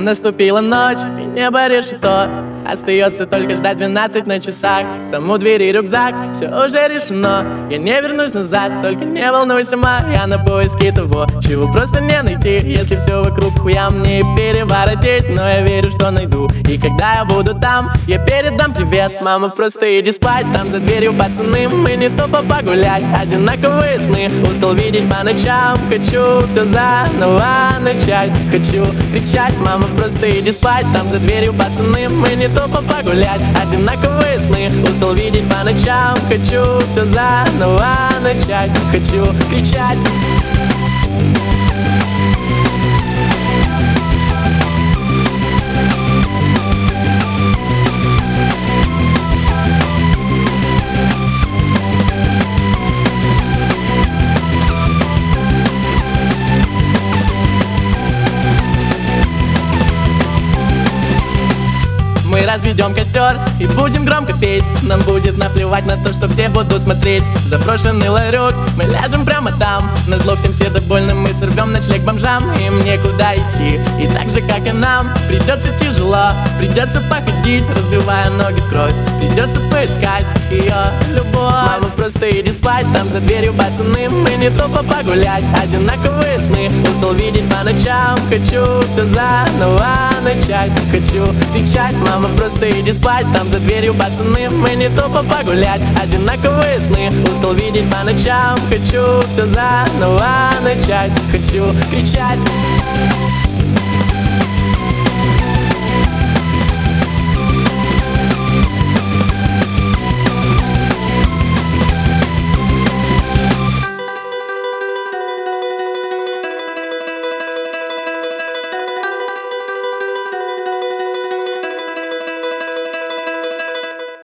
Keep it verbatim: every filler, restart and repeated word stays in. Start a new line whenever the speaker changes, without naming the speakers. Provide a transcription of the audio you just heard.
Наступила ночь, и небо решето. Остается только ждать двенадцать на часах. Там у двери рюкзак, все уже решено. Я не вернусь назад, только не волнуйся, ма. Я на поиске того, чего просто не найти. Если все вокруг хуя мне переворотить, но я верю, что найду. И когда я буду там, я передам привет. Мама, просто иди спать, там за дверью пацаны. Мы не тупо погулять, одинаковые сны. Устал видеть по ночам, хочу все заново начать. Хочу кричать, мама, просто иди спать, там за дверью пацаны. Мы не тупо погулять, одинаковые сны. Устал видеть по ночам, хочу все заново начать. Хочу кричать. Мы разведем костер и будем громко петь. Нам будет наплевать на то, что все будут смотреть. Заброшенный ларек, мы ляжем прямо там. Назло всем седобольным мы сорвем ночлег бомжам. Им некуда идти, и так же, как и нам, придется тяжело, придется походить, разбивая ноги в кровь. Придется поискать ее любовь. Мама, просто иди спать, там за дверью пацаны. Мы не тупо погулять, одинаковые сны. Устал видеть по ночам, хочу все заново начать. Хочу кричать, мама, просто иди спать, там за дверью пацаны. Мы не тупо погулять, одинаковые сны. Устал видеть по ночам, хочу все заново начать. Хочу кричать.